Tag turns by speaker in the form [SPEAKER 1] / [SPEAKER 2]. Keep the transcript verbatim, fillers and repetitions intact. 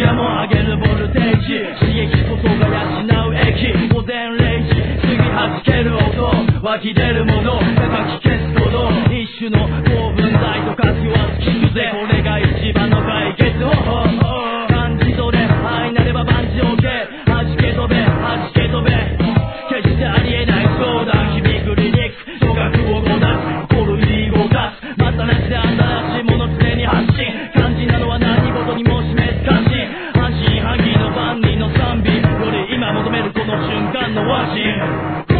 [SPEAKER 1] アも上げるボルテージ、刺激こそが養う液。午前れいじ過ぎ弾ける音、湧き出るもの高き消すほど、一種の興奮剤と活用は聞くぜ。これが一番の解決方法。感じ取れ愛なれば万事 OK、 弾け飛べ弾け飛べ、決してありえない相談響くリリック、諸角をごだす心入り動かす、またなしで新しいもの常に発信、肝心なのは何事にも示す関心、半信半疑の万人の賛美より今求めるこの瞬間の和心。